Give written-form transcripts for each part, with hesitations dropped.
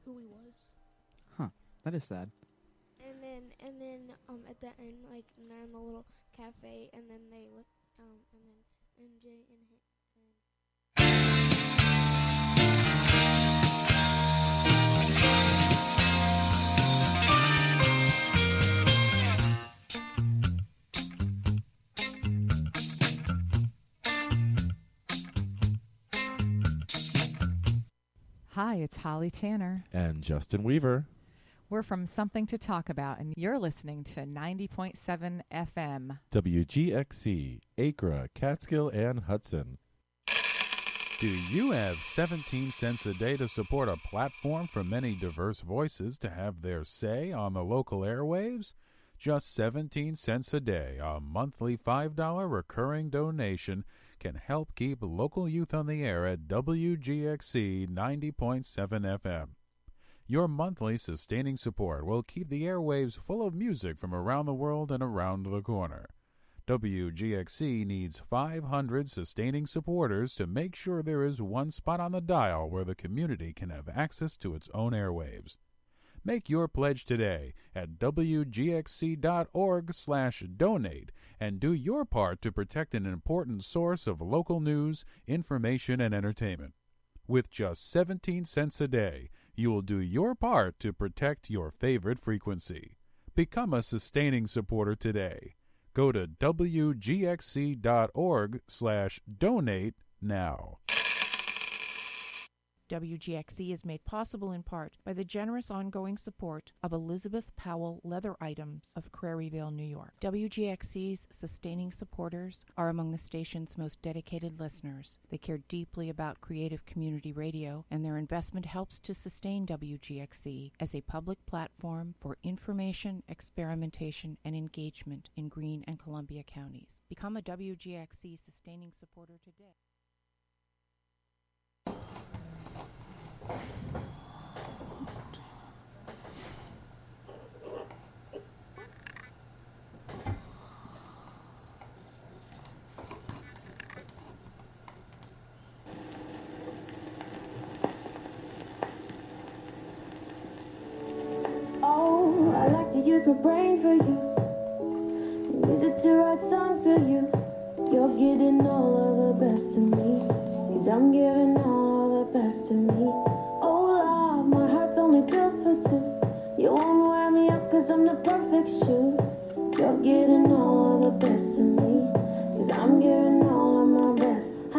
who he was. Huh. That is sad. And then at the end, like, they're in the little cafe, and then they look, and then MJ and him. Hi, it's Holly Tanner. And Justin Weaver. We're from Something to Talk About, and you're listening to 90.7 FM. WGXC, Acra, Catskill, and Hudson. Do you have 17 cents a day to support a platform for many diverse voices to have their say on the local airwaves? Just 17 cents a day, a monthly $5 recurring donation can help keep local youth on the air at WGXC 90.7 FM. Your monthly sustaining support will keep the airwaves full of music from around the world and around the corner. WGXC needs 500 sustaining supporters to make sure there is one spot on the dial where the community can have access to its own airwaves. Make your pledge today at wgxc.org/donate and do your part to protect an important source of local news, information, and entertainment. With just 17 cents a day, you will do your part to protect your favorite frequency. Become a sustaining supporter today. Go to wgxc.org/donate now. WGXC is made possible in part by the generous ongoing support of Elizabeth Powell Leather Items of Craryville, New York. WGXC's sustaining supporters are among the station's most dedicated listeners. They care deeply about creative community radio, and their investment helps to sustain WGXC as a public platform for information, experimentation, and engagement in Greene and Columbia counties. Become a WGXC sustaining supporter today. Oh, I like to use my brain for you. Use it to write songs for you. You're getting all of the best of me, 'cause I'm giving all of the best of me. Oh love, my heart's only built for two. You won't wear me up 'cause I'm the perfect shoe. You're getting all of the best of me, 'cause I'm giving all of my best. I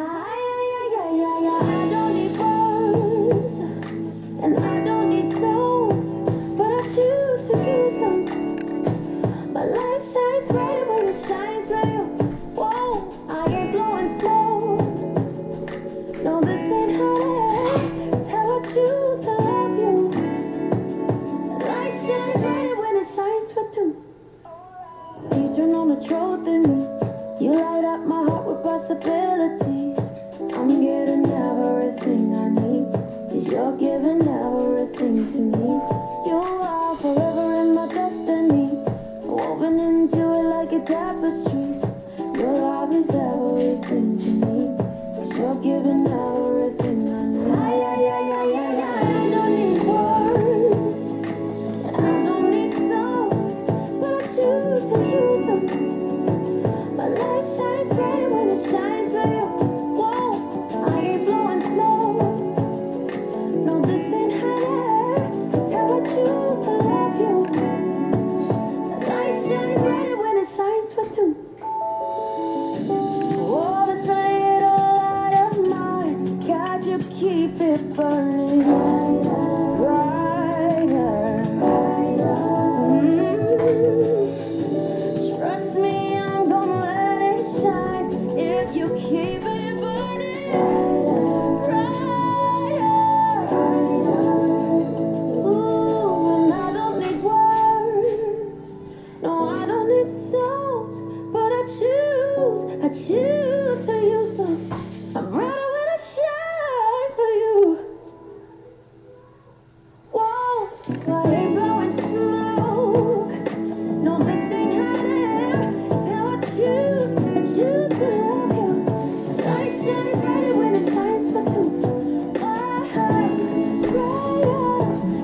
don't need words, and I don't need songs, but I choose to use them. My light shines brighter when it shines for you. Whoa, I ain't blowing smoke. No, this ain't honey. It's how I choose to love you. The light shines brighter when it shines for two. You turn on the truth in me. You light up my heart with possibilities. I'm getting everything I need, 'cause you're giving everything to me. You are forever in my destiny, woven into it like a tapestry. Your love is everything to me, 'cause you're giving everything I need. I don't need words, and I don't need songs, but I choose to use them. My light shines brighter when it shines for you. Whoa, I ain't blowing smoke. No, this ain't honey. It's how I choose to love you. The light shines brighter when it shines for two. Oh, this little light of mine, God, you keep it burning brighter. Trust me, I'm gonna let it shine if you keep it burning brighter. Ooh, and I don't need words, no, I don't need songs, but I choose to use them. I'm brighter when I shine for you. Whoa, I ain't blowing smoke. No, this ain't honey. It's how I choose to love you. Light shines brighter when it shines for two. Brighter,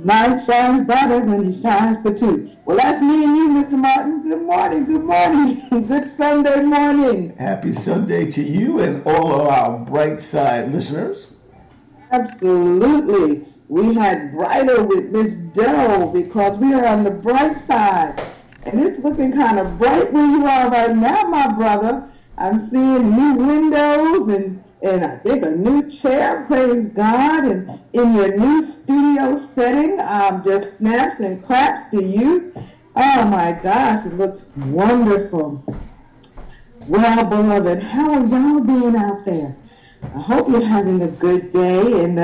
Light shines brighter when he shines for two. Well, that's me and you, Mr. Martin. Good morning, good morning. Good Sunday morning. Happy Sunday to you and all of our Bright Side listeners. Absolutely. We had brighter with Miss Doe because we are on the bright side. And it's looking kind of bright where you are right now, my brother. I'm seeing new windows and I think a new chair, praise God. And in your new studio setting, just snaps and claps to you. Oh my gosh, it looks wonderful. Well, beloved, how are y'all doing out there? I hope you're having a good day. And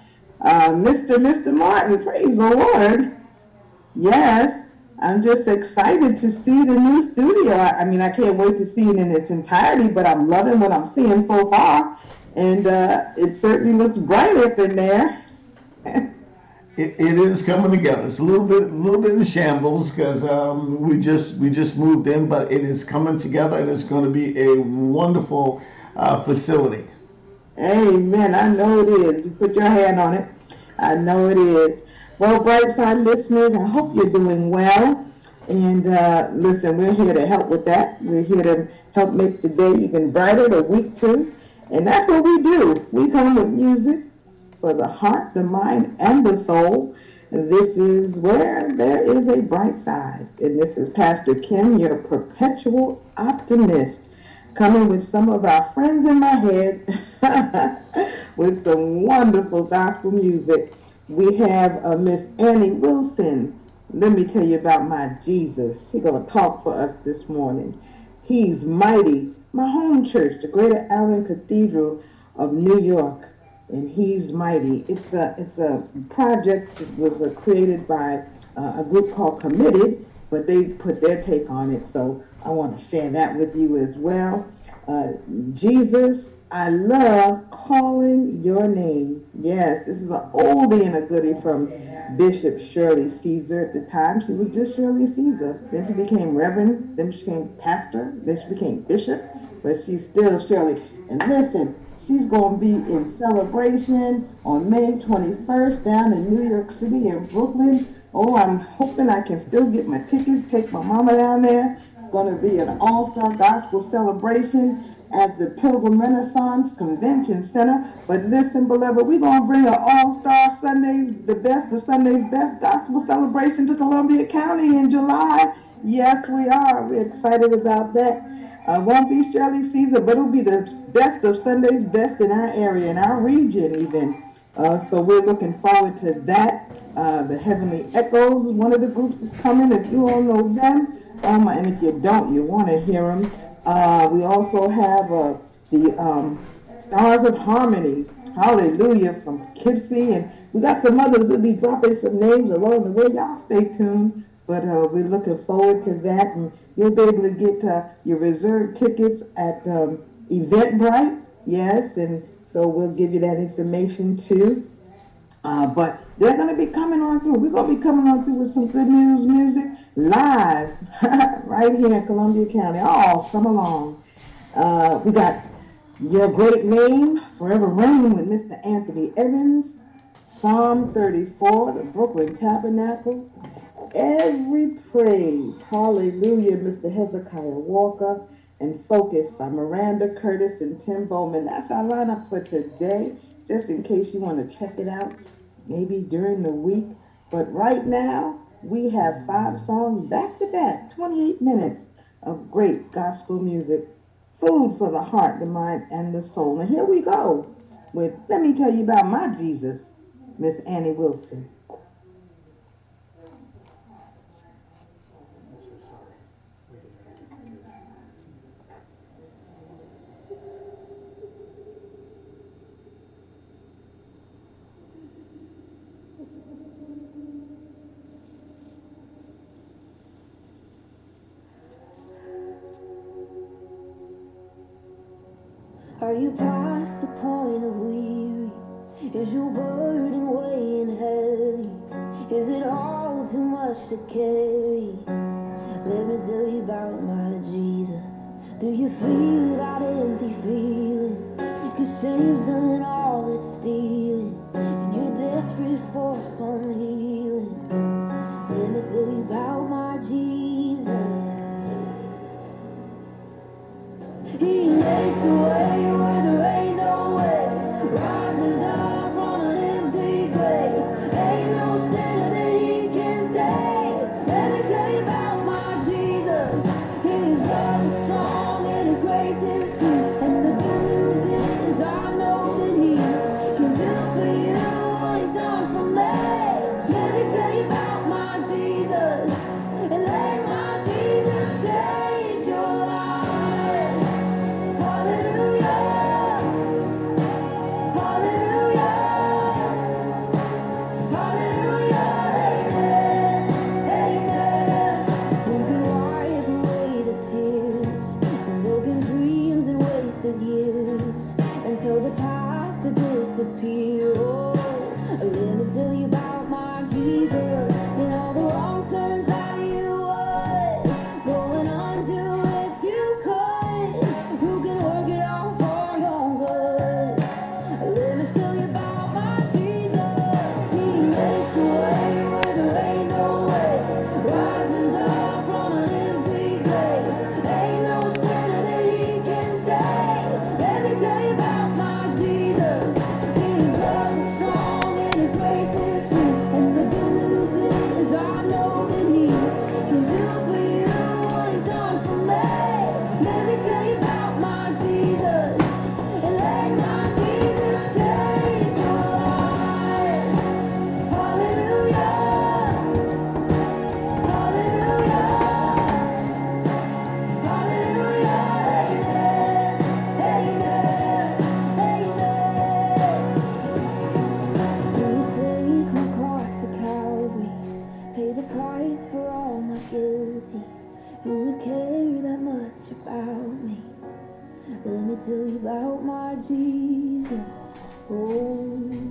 Mr. Martin, praise the Lord. Yes, I'm just excited to see the new studio. I mean, I can't wait to see it in its entirety, but I'm loving what I'm seeing so far. And it certainly looks bright up in there. It is coming together. It's a little bit in shambles because we just moved in, but it is coming together and it's going to be a wonderful facility. Amen. I know it is. You put your hand on it. I know it is. Well, Brightside listeners, I hope you're doing well. And listen, we're here to help with that. We're here to help make the day even brighter, the week too. And that's what we do. We come with music for the heart, the mind, and the soul. And this is where there is a bright side. And this is Pastor Kim, your perpetual optimist, coming with some of our friends in my head with some wonderful gospel music. We have Miss Annie Wilson. Let me tell you about my Jesus. She's going to talk for us this morning. He's mighty. My home church, the Greater Allen Cathedral of New York. And he's mighty. It's a project that was created by a group called Committed, but they put their take on it. So I want to share that with you as well. Jesus, I love calling your name. Yes, this is an oldie and a goodie from Bishop Shirley Caesar. At the time, she was just Shirley Caesar. Then she became Reverend. Then she became Pastor. Then she became Bishop. But she's still Shirley. And listen, she's going to be in celebration on May 21st down in New York City in Brooklyn. Oh, I'm hoping I can still get my tickets, take my mama down there. It's going to be an all-star gospel celebration at the Pilgrim Renaissance Convention Center. But listen, beloved, we're going to bring an all-star Sunday's best gospel celebration to Columbia County in July. Yes, we are. We're excited about that. Won't be Shirley Caesar, but it'll be the best of Sunday's best in our area, in our region even. So we're looking forward to that. The Heavenly Echoes, one of the groups is coming. If you all know them, and if you don't, you want to hear them. We also have the Stars of Harmony, hallelujah, from Poughkeepsie. And we got some others. We'll be dropping some names along the way. Y'all stay tuned. But we're looking forward to that. And you'll be able to get your reserved tickets at Eventbrite. Yes, and so we'll give you that information too. But they're going to be coming on through. We're going to be coming on through with some good news music live right here in Columbia County. Oh, come along. We got Your Great Name, Forever Reign with Mr. Anthony Evans, Psalm 34, the Brooklyn Tabernacle, Every Praise, hallelujah, Mr. Hezekiah Walker, and Focus by Miranda Curtis and Tim Bowman. That's our lineup for today, just in case you want to check it out, maybe during the week. But right now, we have 5 songs back-to-back, 28 minutes of great gospel music, food for the heart, the mind, and the soul. And here we go with Let Me Tell You About My Jesus, Miss Annie Wilson. Are you past the point of weary? Is your burden weighing heavy? Is it all too much to carry? Let me tell you about my Jesus. Do you feel that empty feeling? 'Cause shame's done all it's stealing, and you're desperate for some healing. makes a way where there ain't no way. Rises up from an empty grave. Ain't no sinner that he can save. Let me tell you about my Jesus. His love is strong and his grace is free. And the good news is I know that he can do for you what he's done for me. Let me tell you about my Jesus. And let my Jesus change your life. Hallelujah. Hallelujah. Hallelujah. Amen. Amen. Who can wipe away the tears from broken dreams and wasted years, and so the past to disappear? Oh, let me tell you about my Jesus and all the wrong turns that you would going undo if you could. Who can work it out for your good? Let me tell you about my Jesus. He makes a way where there ain't no way. Rises up from an empty grave. Ain't no sinner that he can save. Let me tell you about my Jesus. His love is strong and his grace is free. And the good news is I know that he can do for you what he's done for me. Let me tell you about my Jesus. And let my Jesus change your life. Hallelujah. Hallelujah. Hallelujah. Amen. Amen. You take my cross to Calvary, pay the price for all my guilty. Who would care that much about me? Let me tell you about my Jesus. Oh,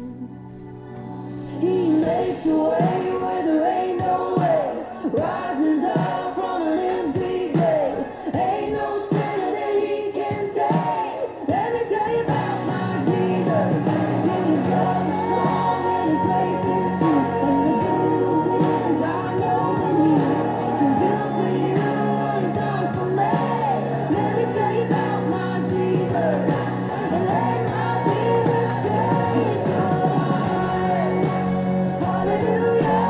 he makes a way where there ain't no way. Rises up from an empty grave. Ain't no sinner that he can save. Let me tell you about my Jesus. His love is strong and his grace is free. And the good news is I know that he can do for you what he's done for me. Let me tell you about my Jesus. And let my Jesus change your life. Hallelujah.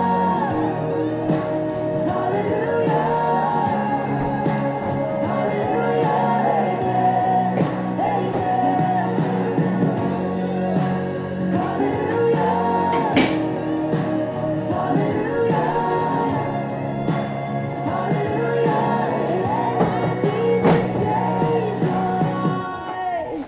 Hallelujah. Hallelujah. Amen. Amen. Hallelujah. Hallelujah. Hallelujah. Let my Jesus change your life.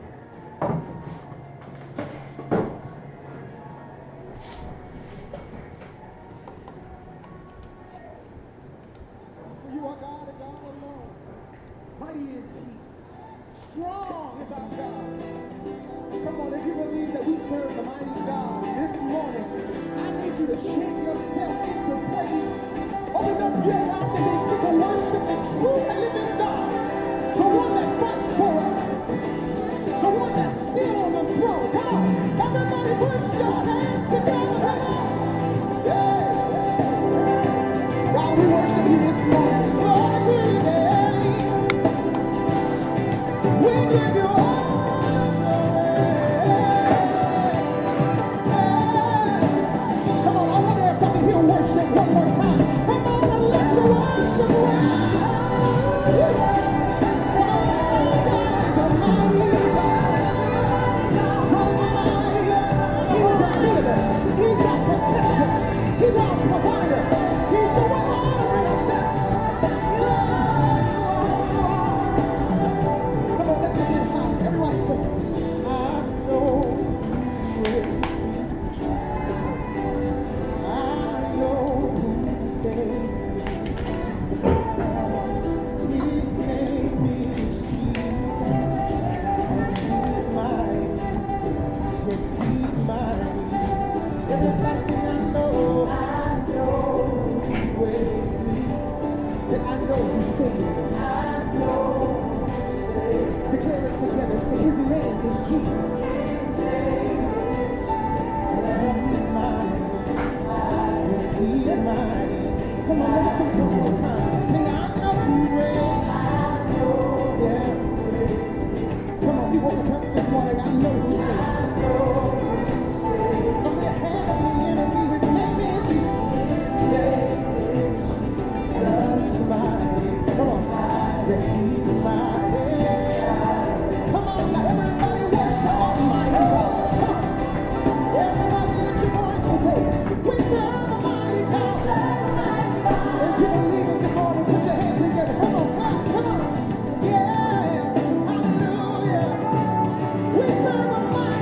You are God and God alone. Mighty is He. Strong is our God. Come on, if you believe that we serve the mighty God this morning, I need you to shake yourself into place. Open up your mouth and begin to worship the true and living God. The one that fights for us. The one that's still on the throne. Come on. Everybody put your hands together. Come on. Yeah. God, we worship you this morning. Lord, we give you all Come on, I wonder if I can hear worship one more time. Come on and let your worship rise. Oh, God is a mighty God. Strong and mighty. He's a healer. He's our protector. He's our provider. He's the one ordering our steps. Come on, let's begin high. Everybody sing. I know who you I know who you say. His name is Jesus. He's mine. Yes, he's mine. Everybody sing, I know who waits me. Say, I know who saves. I know who saves. Declare it together. Say, his name is Jesus. His name is Jesus. He's mine. Yes, he's mine. Come on, let's sing one more time. Sing, I know who reigns. Yeah. he woke us up this morning. I know who's saved. From the hand of the enemy, his name is Jesus. Mighty. Come on. Yes, he's mighty. Come on, now everybody worship the Almighty God. Come on. Everybody lift your voice and say, we serve a mighty God. And you believe it this morning, put your hands together. Come on, clap, come on. Yeah, hallelujah. We serve a mighty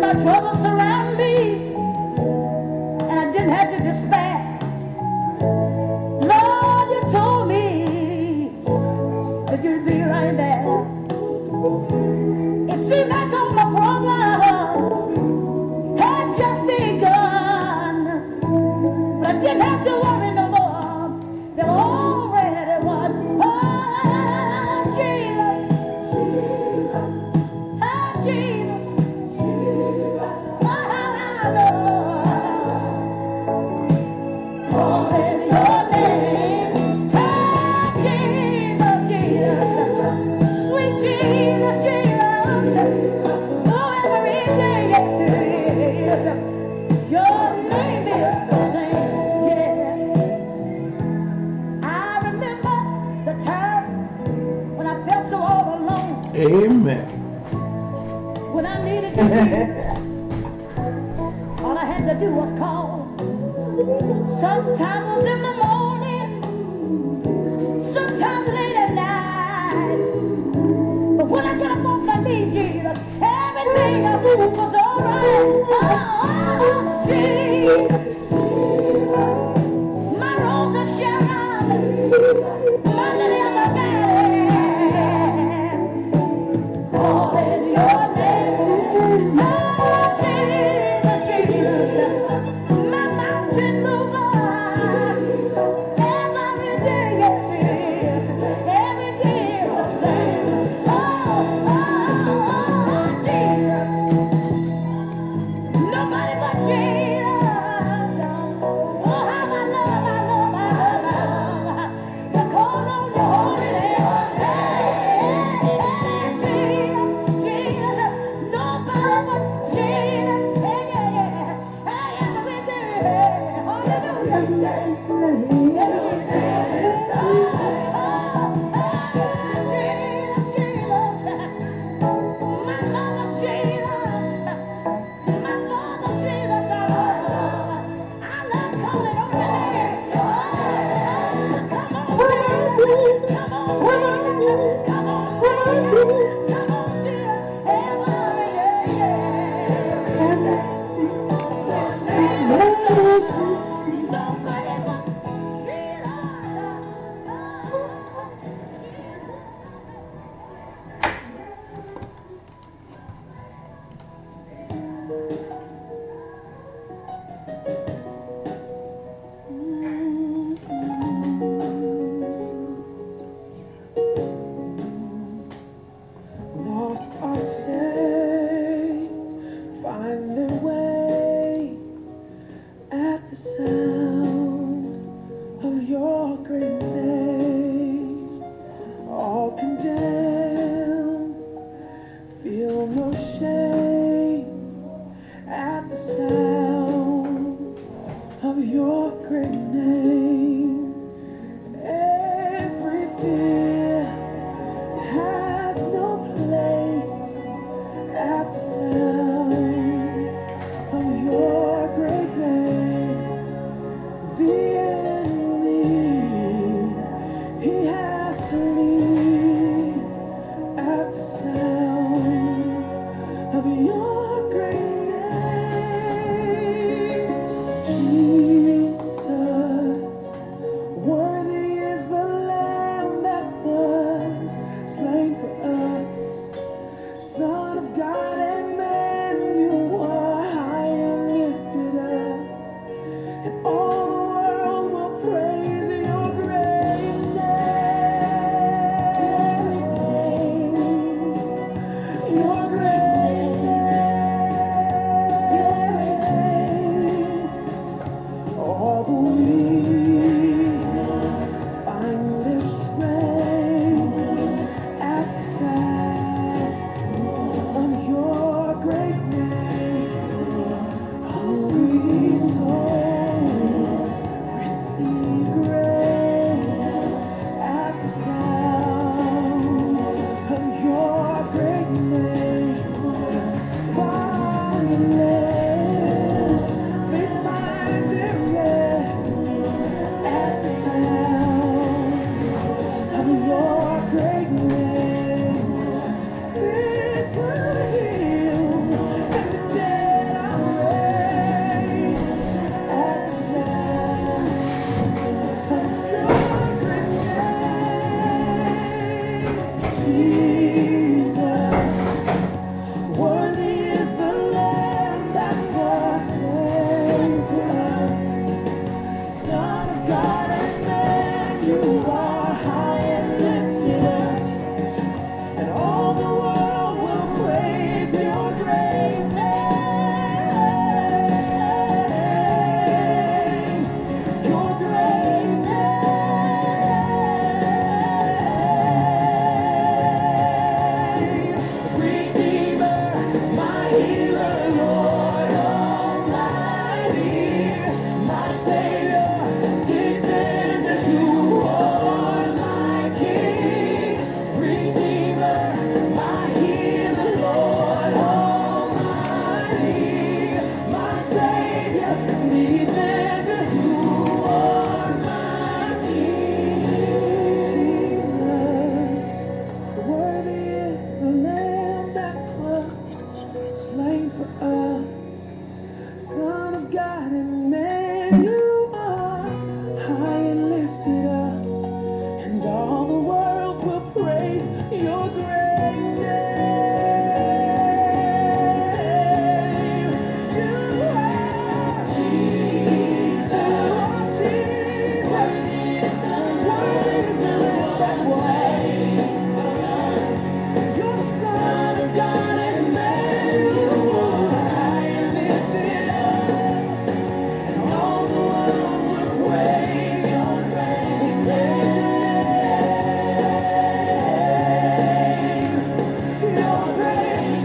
my troubles surround me, and I didn't have to despair. Lord, you told me that you'd be right there. It seemed like all my problems had just begun, but I didn't have to worry no more. They were already won. Oh, Jesus, Jesus, oh, Jesus, Jesus, oh, I know. Calling your name, oh, Jesus, Jesus, sweet Jesus, Jesus, oh, every day, yes it is. Your name is the same, yeah. I remember the time when I felt so all alone, Amen. when I needed you. All I had to do was call. Sometimes it was in the morning, sometimes late at night. But when I get up on my knees, Jesus, everything I do was alright. Oh, Jesus, my rose of Sharon, my lily of the valley, calling your name. Oh, Jesus, Jesus, my mountain mover, every day, yes it is, every day is the same. Oh, Jesus, nobody but Jesus. Oh, how I love to call on your holy name. Hey, Jesus, nobody but Jesus. Hey, yeah, yeah. Hey, every day. Hallelujah. Lost our say, finding way. You are high and lifted up, and all the world will praise your great name. You are Jesus, worthy to do it that way. You're the Son of God, Emmanuel, high and lifted up. All the world will praise your great name. Your great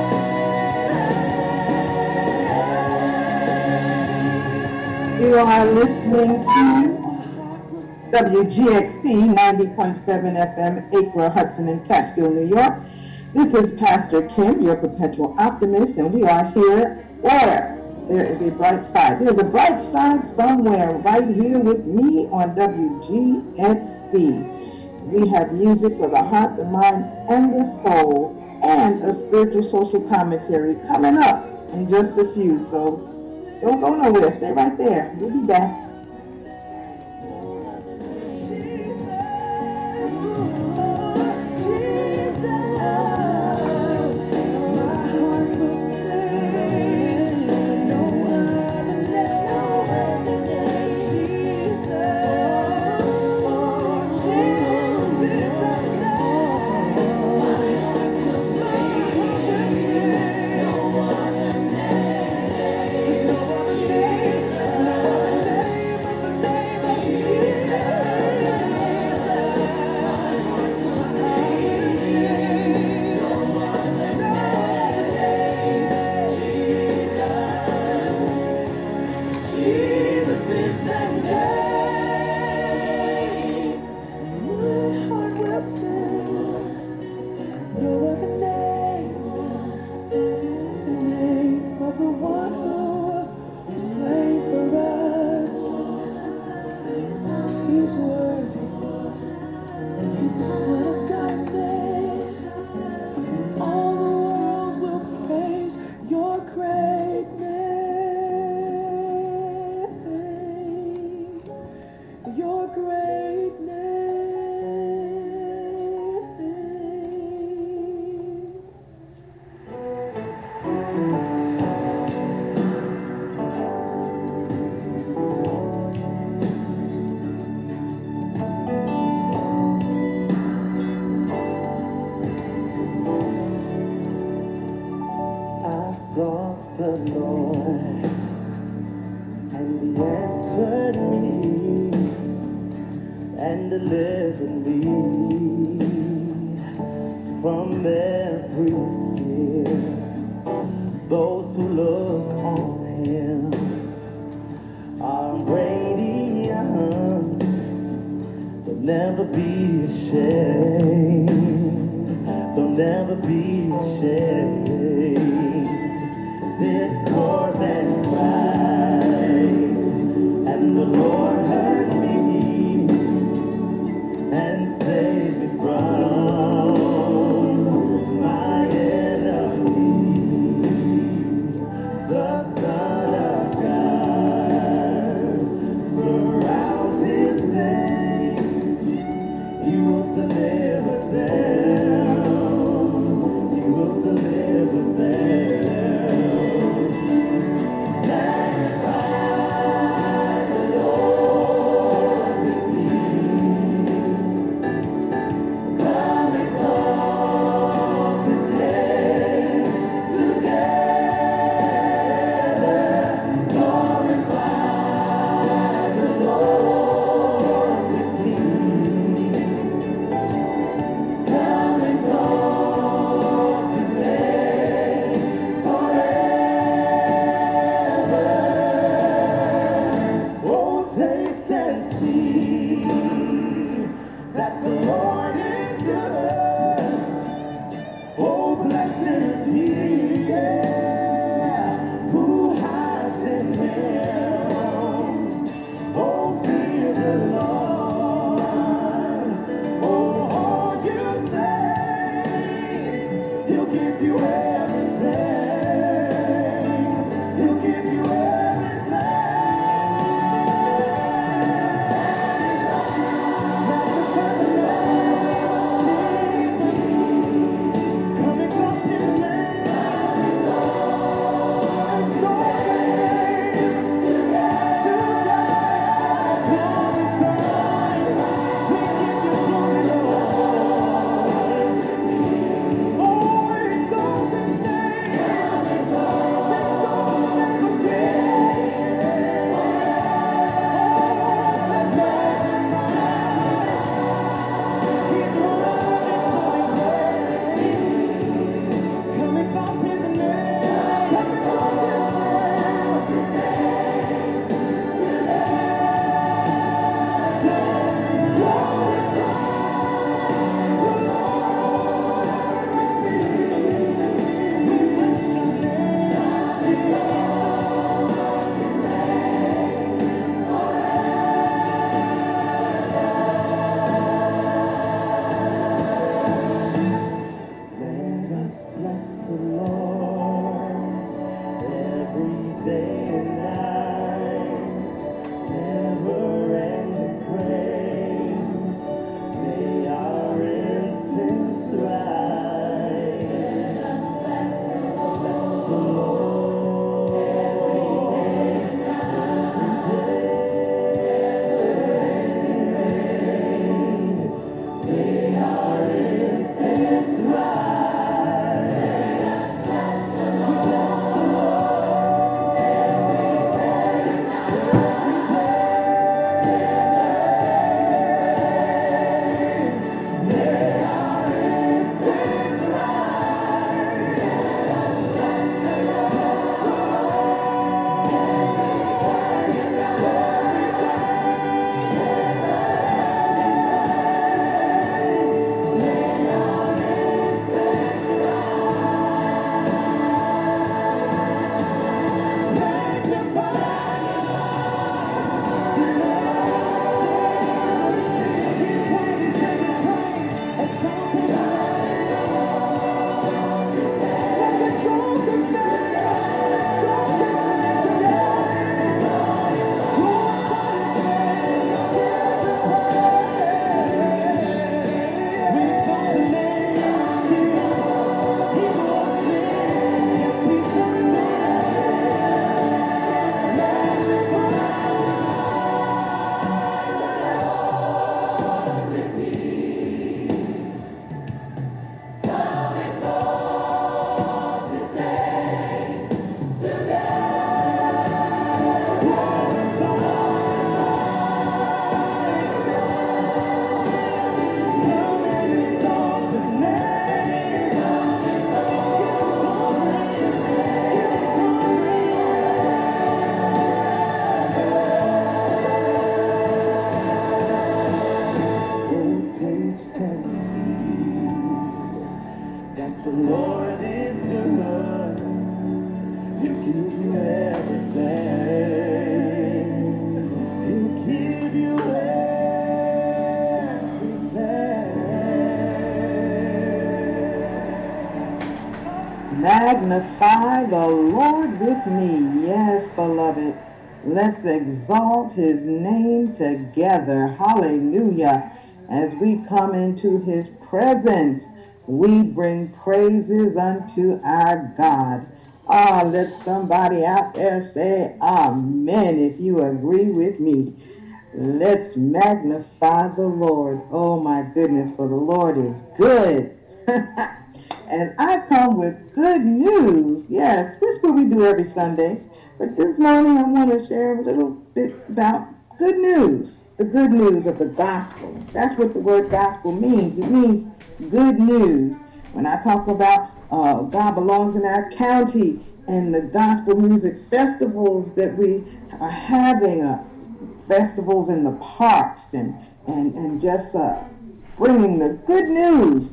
name. You are listening to WGXC 90.7 FM, Acre, Hudson, and Catskill, New York. This is Pastor Kim, your perpetual optimist, and we are here where there is a bright side. There's a bright side somewhere right here with me on WGXC. We have music for the heart, the mind, and the soul, and a spiritual social commentary coming up in just a few. So don't go nowhere. Stay right there. We'll be back. Deliver them. Magnify the Lord with me. Yes, beloved. Let's exalt his name together. Hallelujah. As we come into his presence, we bring praises unto our God. Let somebody out there say amen if you agree with me. Let's magnify the Lord. Oh my goodness, for the Lord is good. And I come with good news. Yes, this is what we do every Sunday. But this morning I want to share a little bit about good news. The good news of the gospel. That's what the word gospel means. It means good news. When I talk about God belongs in our county and the gospel music festivals that we are having, festivals in the parks and just bringing the good news.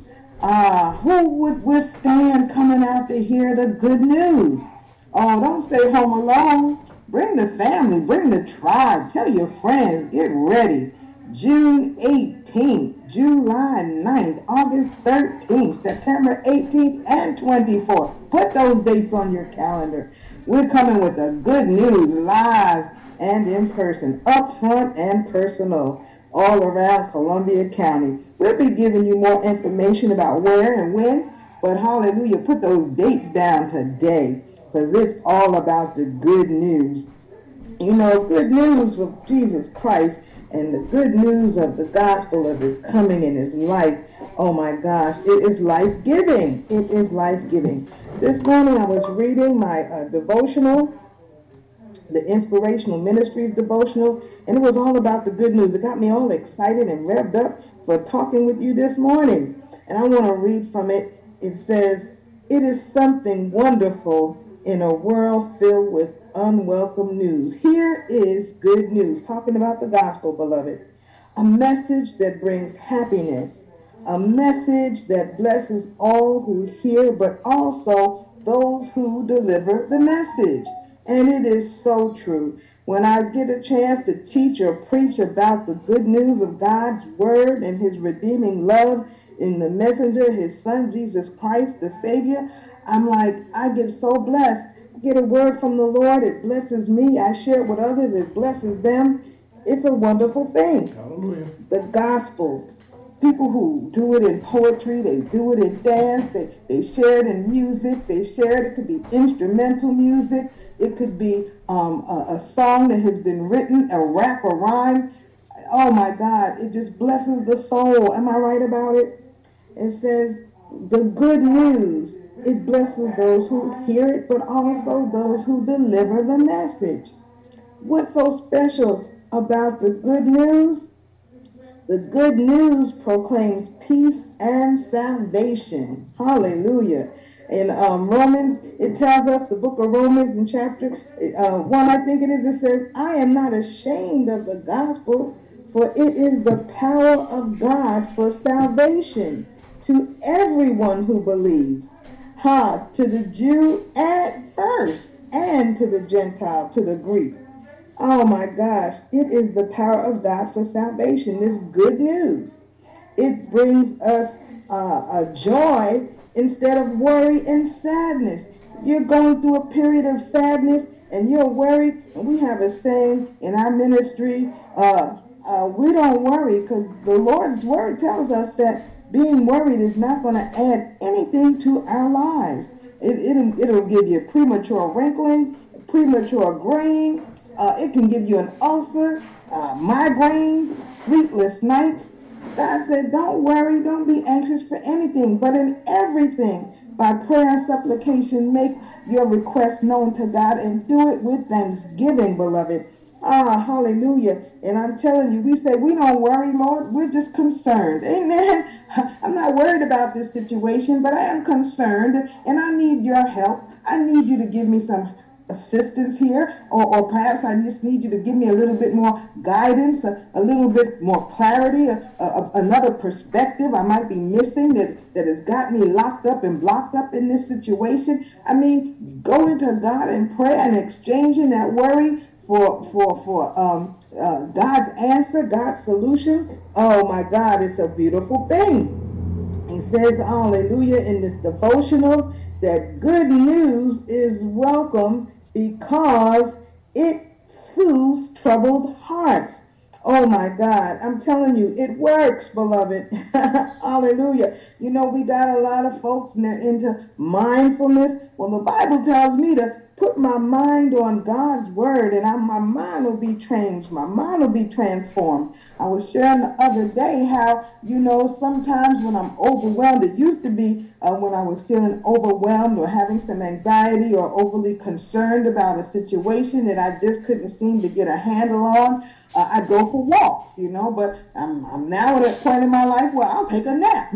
Who would withstand coming out to hear the good news? Oh, don't stay home alone. Bring the family, bring the tribe, tell your friends, get ready. June 18th, July 9th, August 13th, September 18th, and 24th. Put those dates on your calendar. We're coming with the good news, live and in person, up front and personal, all around Columbia County. We'll be giving you more information about where and when, but hallelujah, put those dates down today, because it's all about the good news. You know, good news of Jesus Christ and the good news of the gospel of his coming in his life. Oh my gosh, it is life-giving. It is life-giving. This morning I was reading my devotional, the Inspirational Ministries devotional, and it was all about the good news. It got me all excited and revved up for talking with you this morning. And I want to read from it. It says, "It is something wonderful in a world filled with unwelcome news. Here is good news," talking about the gospel, beloved. A message that brings happiness. A message that blesses all who hear, but also those who deliver the message. And it is so true. When I get a chance to teach or preach about the good news of God's word and his redeeming love in the messenger, his son, Jesus Christ, the Savior, I'm like, I get so blessed. get a word from the Lord, it blesses me. I share it with others, it blesses them. It's a wonderful thing. Hallelujah. The gospel. People who do it in poetry, they do it in dance, they share it in music, they share it. It could be instrumental music. It could be a song that has been written, a rap, a rhyme. Oh my God, it just blesses the soul. Am I right about it? It says the good news. It blesses those who hear it, but also those who deliver the message. What's so special about the good news? The good news proclaims peace and salvation. Hallelujah. In Romans, it tells us, the book of Romans in chapter 1, I think it is, it says, I am not ashamed of the gospel, for it is the power of God for salvation to everyone who believes. To the Jew at first, and to the Gentile, to the Greek. Oh my gosh, it is the power of God for salvation. This good news. It brings us a joy instead of worry and sadness. You're going through a period of sadness and you're worried, and we have a saying in our ministry, we don't worry, because the Lord's word tells us that being worried is not going to add anything to our lives. It'll give you premature wrinkling, premature graying. It can give you an ulcer, migraines, sleepless nights. God said, don't worry, don't be anxious for anything, but in everything, by prayer and supplication, make your request known to God and do it with thanksgiving, beloved. Hallelujah. And I'm telling you, we say we don't worry, Lord. We're just concerned. Amen. I'm not worried about this situation, but I am concerned and I need your help. I need you to give me some assistance here, or perhaps I just need you to give me a little bit more guidance, a little bit more clarity, another perspective I might be missing that has got me locked up and blocked up in this situation. I mean, go into God in prayer and exchanging that worry for God's answer, God's solution. Oh my God, it's a beautiful thing. He says, hallelujah, in this devotional, that good news is welcome because it soothes troubled hearts. Oh my God, I'm telling you, it works, beloved. Hallelujah. You know, we got a lot of folks and they're into mindfulness. Well, the Bible tells me to put my mind on God's word and my mind will be changed. My mind will be transformed. I was sharing the other day how, you know, sometimes when I'm overwhelmed, it used to be when I was feeling overwhelmed or having some anxiety or overly concerned about a situation that I just couldn't seem to get a handle on, I'd go for walks, you know, but I'm now at a point in my life where I'll take a nap.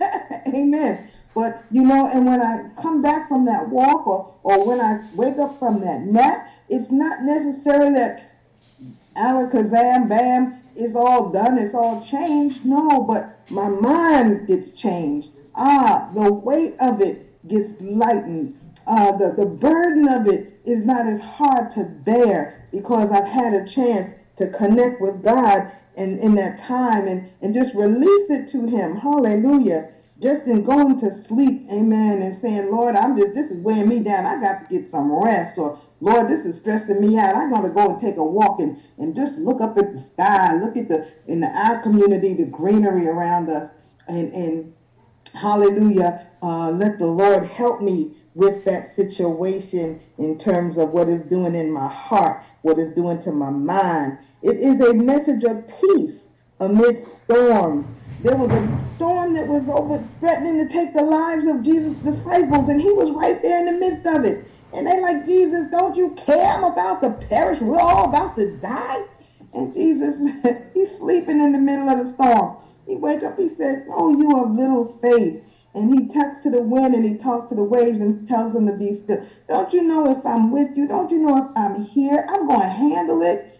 Amen. But, you know, and when I come back from that walk or when I wake up from that nap, it's not necessarily that alakazam, bam, it's all done, it's all changed. No, but my mind gets changed. The weight of it gets lightened. The burden of it is not as hard to bear because I've had a chance to connect with God in that time and just release it to him. Hallelujah. Just in going to sleep, amen, and saying, Lord, this is weighing me down. I got to get some rest. Or, Lord, this is stressing me out. I'm going to go and take a walk and just look up at the sky, look at in our community, the greenery around us. And hallelujah, let the Lord help me with that situation in terms of what it's doing in my heart, what it's doing to my mind. It is a message of peace amidst storms. There was a storm that was threatening to take the lives of Jesus' disciples, and he was right there in the midst of it. And they're like, Jesus, don't you care? I'm about to perish. We're all about to die. And Jesus, he's sleeping in the middle of the storm. He wakes up, he said, oh, you of little faith. And he talks to the wind and he talks to the waves and tells them to be still. Don't you know if I'm with you? Don't you know if I'm here? I'm going to handle it.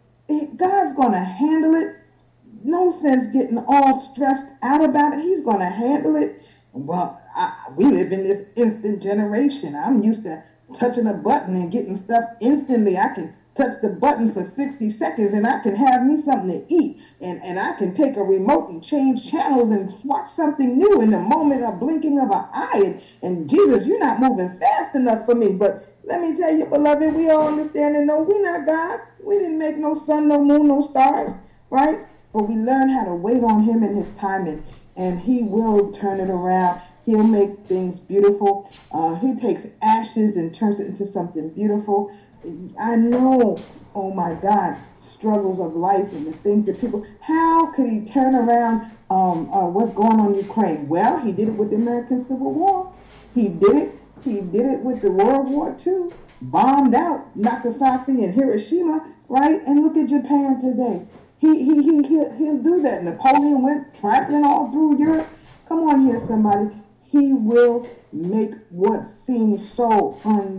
God's going to handle it. No sense getting all stressed out about it. He's going to handle it. Well, we live in this instant generation. I'm used to touching a button and getting stuff instantly. I can touch the button for 60 seconds and I can have me something to eat. And I can take a remote and change channels and watch something new in the moment of blinking of an eye. And Jesus, you're not moving fast enough for me. But Let me tell you, beloved, we all understand and know we're not God. We didn't make no sun, no moon, no stars, right? But we learn how to wait on him in his timing, and he will turn it around. He'll make things beautiful. He takes ashes and turns it into something beautiful. I know, oh my God, struggles of life and the things that people, how could he turn around what's going on in Ukraine? Well, he did it with the American Civil War. He did it. He did it with the World War II. Bombed out Nagasaki and Hiroshima, right? And look at Japan today. He'll do that. Napoleon went traveling all through Europe. Come on here, somebody. He will make what seems so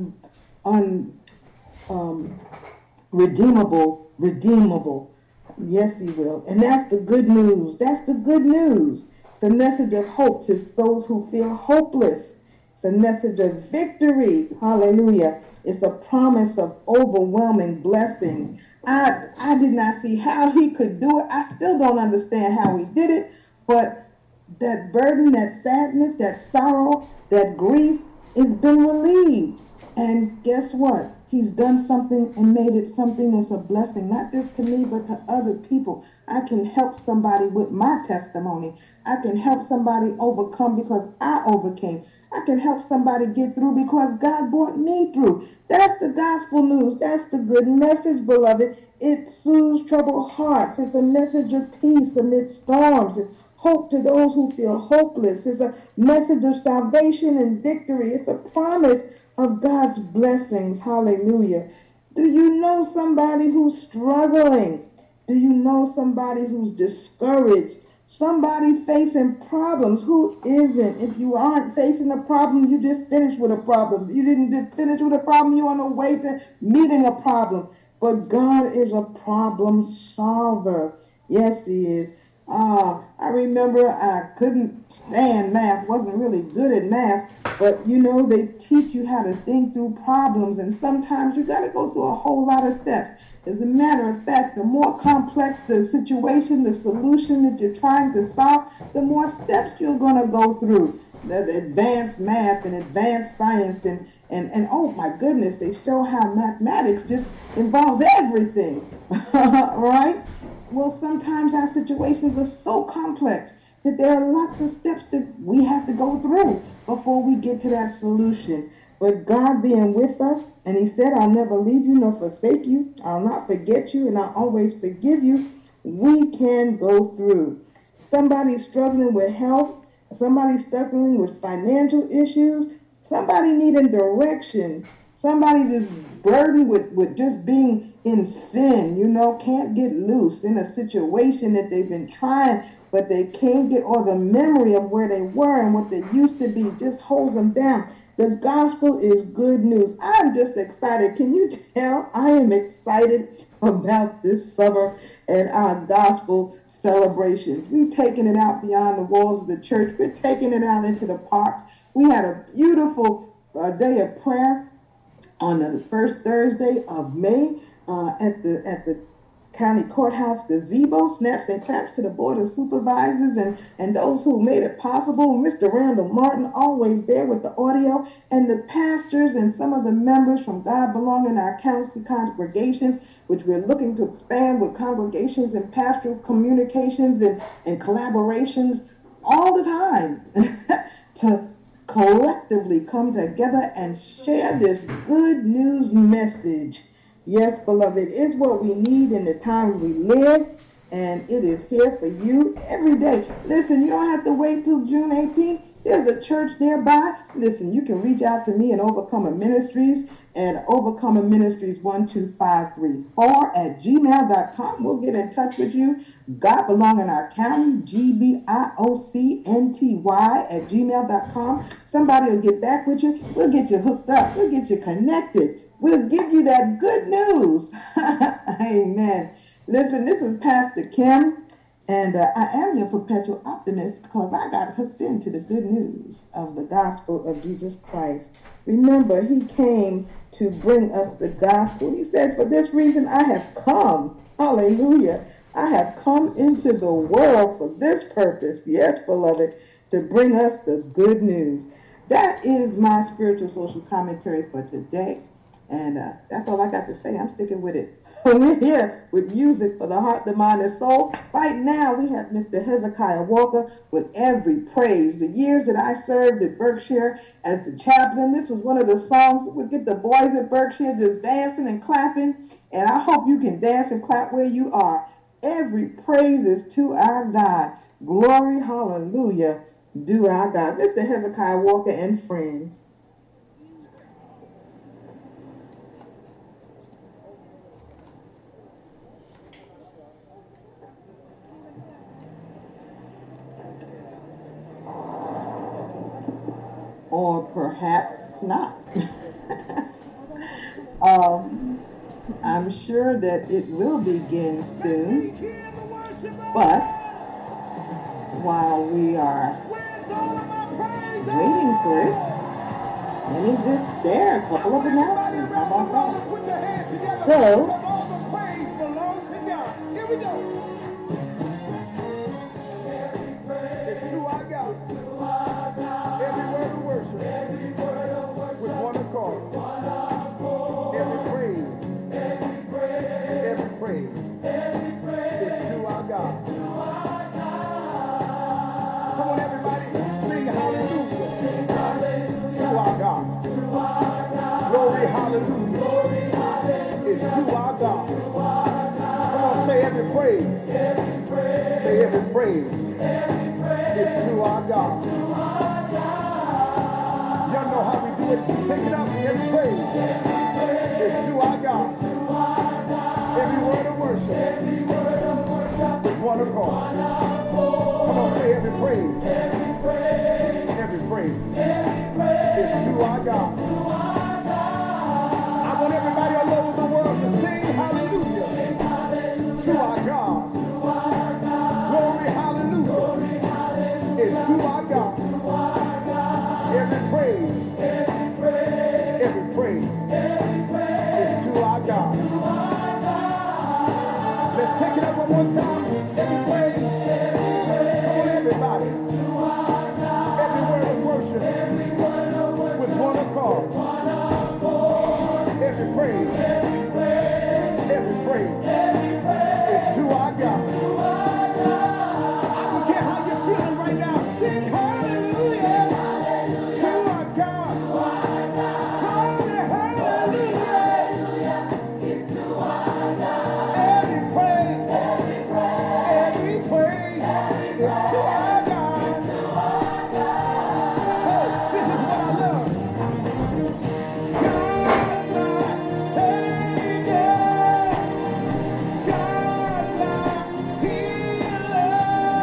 redeemable. Yes, he will. And that's the good news. That's the good news. It's a message of hope to those who feel hopeless. It's a message of victory. Hallelujah. It's a promise of overwhelming blessings. I did not see how he could do it. I still don't understand how he did it. But that burden, that sadness, that sorrow, that grief has been relieved. And guess what? He's done something and made it something that's a blessing, not just to me, but to other people. I can help somebody with my testimony. I can help somebody overcome because I overcame. I can help somebody get through because God brought me through. That's the gospel news. That's the good message, beloved. It soothes troubled hearts. It's a message of peace amid storms. It's hope to those who feel hopeless. It's a message of salvation and victory. It's a promise of God's blessings. Hallelujah. Do you know somebody who's struggling? Do you know somebody who's discouraged? Somebody facing problems? Who isn't? If you aren't facing a problem, you just finished with a problem. You didn't just finish with a problem. You're on the way to meeting a problem. But God is a problem solver. Yes, he is. I remember I couldn't stand math, wasn't really good at math, but you know, they teach you how to think through problems, and sometimes you got to go through a whole lot of steps. As a matter of fact, the more complex the situation, the solution that you're trying to solve, the more steps you're going to go through. The advanced math and advanced science and oh my goodness, they show how mathematics just involves everything, right? Well, sometimes our situations are so complex that there are lots of steps that we have to go through before we get to that solution. But God being with us, and he said, I'll never leave you nor forsake you. I'll not forget you, and I'll always forgive you. We can go through. Somebody's struggling with health. Somebody's struggling with financial issues. Somebody needing direction. Somebody just burdened with just being in sin, you know, can't get loose in a situation that they've been trying, but they can't get, or the memory of where they were and what they used to be just holds them down. The gospel is good news. I'm just excited. Can you tell I am excited about this summer and our gospel celebrations? We've taken it out beyond the walls of the church. We're taking it out into the parks. We had a beautiful day of prayer on the first Thursday of May at the county courthouse gazebo. Snaps and claps to the board of supervisors and those who made it possible. Mr. Randall Martin always there with the audio, and the pastors and some of the members from God Belong in our county congregations, which we're looking to expand with congregations and pastoral communications and collaborations all the time to collectively come together and share this good news message. Yes, beloved, it's what we need in the time we live, and it is here for you every day. Listen, you don't have to wait till June 18th. There's a church nearby. Listen, you can reach out to me and Overcomer Ministries at overcomerministries12534@gmail.com. We'll get in touch with you. God Belong in Our County, GBIOCNTY@gmail.com. Somebody will get back with you. We'll get you hooked up. We'll get you connected. We'll give you that good news. Amen. Listen, this is Pastor Kim, and I am your perpetual optimist because I got hooked into the good news of the gospel of Jesus Christ. Remember, he came to bring us the gospel. He said, for this reason I have come. Hallelujah. I have come into the world for this purpose. Yes, beloved, to bring us the good news. That is my spiritual social commentary for today. And that's all I got to say. I'm sticking with it. We're here with music for the heart, the mind, and soul. Right now, we have Mr. Hezekiah Walker with Every Praise. The years that I served at Berkshire as the chaplain, this was one of the songs that would get the boys at Berkshire just dancing and clapping. And I hope you can dance and clap where you are. Every praise is to our God. Glory, hallelujah, do our God. Mr. Hezekiah Walker and friends. Or perhaps not. I'm sure that it will begin soon, but while we are waiting for it, let me just share a couple of announcements. How about that? So, here we go. It's to our God. Every word of worship. With one accord. Every praise. Every praise. Is to our God. Come on, everybody. Sing hallelujah. To our God. Glory, hallelujah. Is to our God. Come on, say every praise. Say every praise. Is to our God. Y'all know how we do it. Take it up. Every praise is to our God. Every word of worship with one accord. Come on, say every praise. Every praise is to our God. I want everybody all over the world to sing hallelujah to our God. Glory, hallelujah is to our God. Every praise is to our God. Let's take it up one more time. Every praise. Come on, everybody. Every word of worship with one accord. Every praise is to our God. I don't care how you're feeling right now. Sing hallelujah to our God. Glory, hallelujah is to our God. Every praise is to our God. Hey, this is what I love. God, my Savior. God, my healer.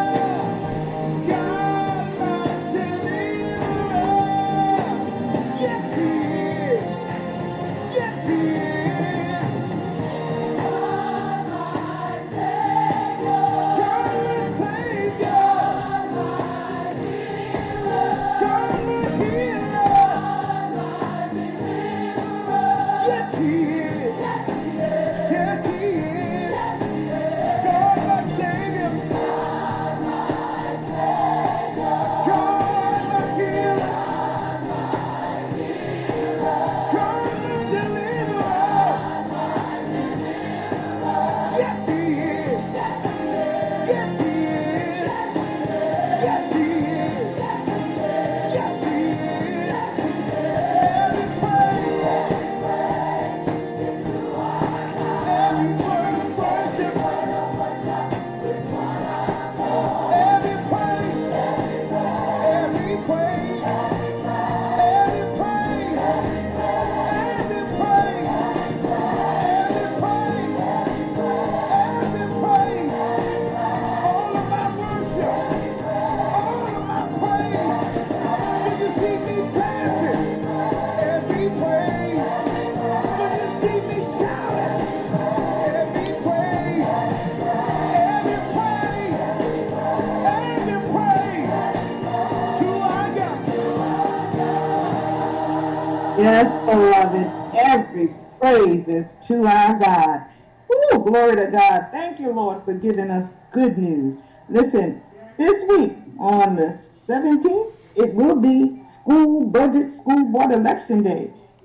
God, my deliverer. Yes, He is. Yes, He is. God, my Savior. God, my Savior. God, my healer. God, my healer. God, my deliverer. Yes, He is. Yes, He is. God, my Savior. God, my healer. God, my deliverer. Yes, He is. Yes, He is. Yes, He is. Yes, He is. Every praise. Every word of worship. Every praise. Every praise. Every praise. Every praise. Every praise. Every praise. All of my worship. All of my praise. When you see me dancing. Every praise. When you see me shouting. Every praise. Every praise. Every praise. To our God. Yes, beloved, every praise is to our God. Ooh, glory to God. Thank you, Lord, for giving us good news. Listen, this week on the 17th, it will be school board election day.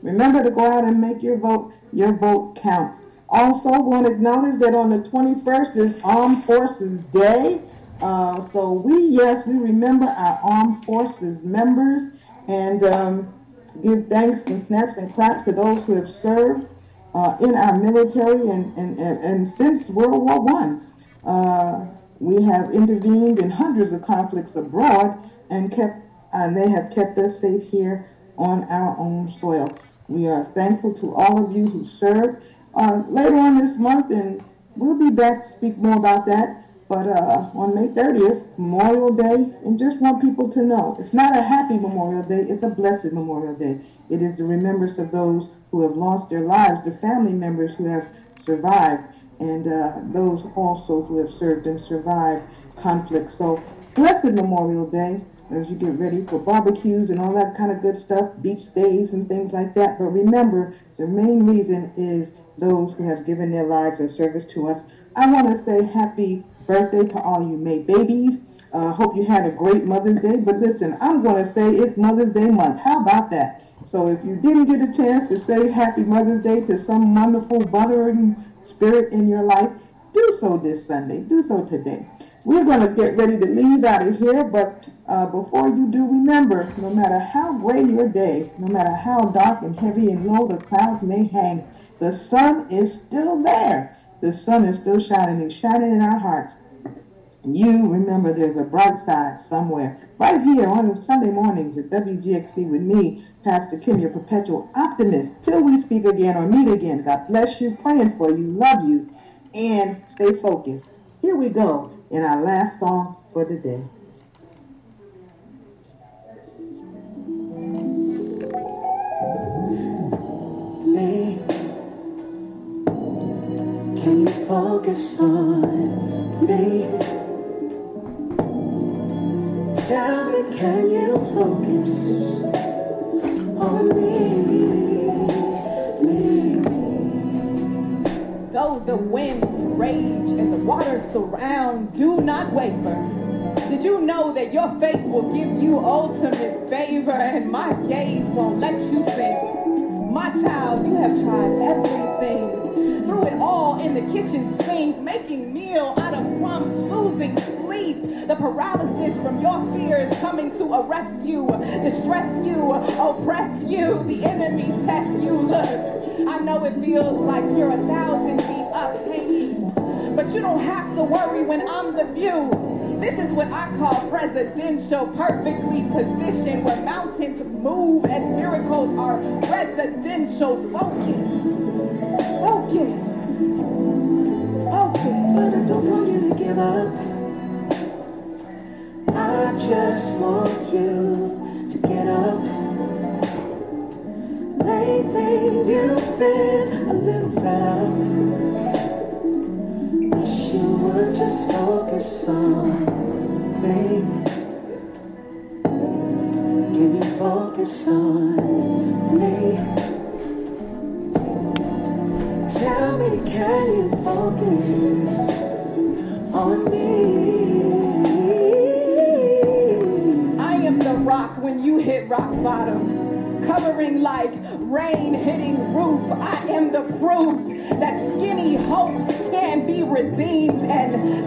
Remember to go out and make your vote. Your vote counts. Also, want to acknowledge that on the 21st is Armed Forces Day. So we remember our Armed Forces members and give thanks and snaps and claps to those who have served in our military and since World War I. We have intervened in hundreds of conflicts abroad and they have kept us safe here on our own soil. We are thankful to all of you who served. Later on this month, and we'll be back to speak more about that, but on May 30th, Memorial Day, and just want people to know, it's not a happy Memorial Day, it's a blessed Memorial Day. It is the remembrance of those who have lost their lives, the family members who have survived, and those also who have served and survived conflict. So, blessed Memorial Day as you get ready for barbecues and all that kind of good stuff, beach days and things like that. But remember, the main reason is those who have given their lives in service to us. I want to say happy birthday to all you May babies. Hope you had a great Mother's Day. But listen, I'm going to say it's Mother's Day month. How about that? So if you didn't get a chance to say happy Mother's Day to some wonderful mothering spirit in your life, do so this Sunday. Do so today. We're going to get ready to leave out of here, but before you do, remember, no matter how gray your day, no matter how dark and heavy and low the clouds may hang, the sun is still there. The sun is still shining. It's shining in our hearts. You remember there's a bright side somewhere. Right here on Sunday mornings at WGXC with me, Pastor Kim, your perpetual optimist. Till we speak again or meet again, God bless you, praying for you, love you, and stay focused. Here we go in our last song for the day. Can you focus on me? Tell me, can you focus on me? Though the winds rage and the waters surround, do not waver. Did you know that your faith will give you ultimate favor, and my gaze won't let you sink? My child, you have tried everything. Threw it all in the kitchen sink, making meal out of crumbs, losing sleep. The paralysis from your fears coming to arrest you, distress you, oppress you. The enemy test you. Look, I know it feels like you're 1,000 feet up hanging, but you don't have to worry when I'm the view. This is what I call presidential, perfectly positioned, where mountains move and miracles are residential. Focus. But I don't want you to give up. I just want you to get up. Lately you've been a little fed up. Wish you would just focus on me. Can you focus on me? Tell me, can you focus on me? I am the rock when you hit rock bottom, covering like rain hitting roof. I am the proof that skinny hopes can be redeemed and